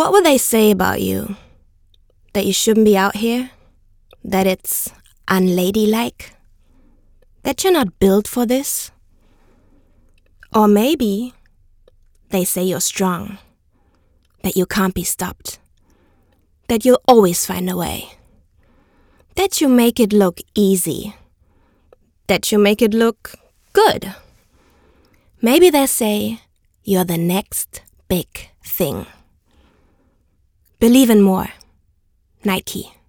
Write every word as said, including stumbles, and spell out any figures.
What would they say about you? That you shouldn't be out here? That it's unladylike? That you're not built for this? Or maybe they say you're strong, that you can't be stopped, that you'll always find a way, that you make it look easy, that you make it look good. Maybe they say you're the next big thing. Believe in more. Nike.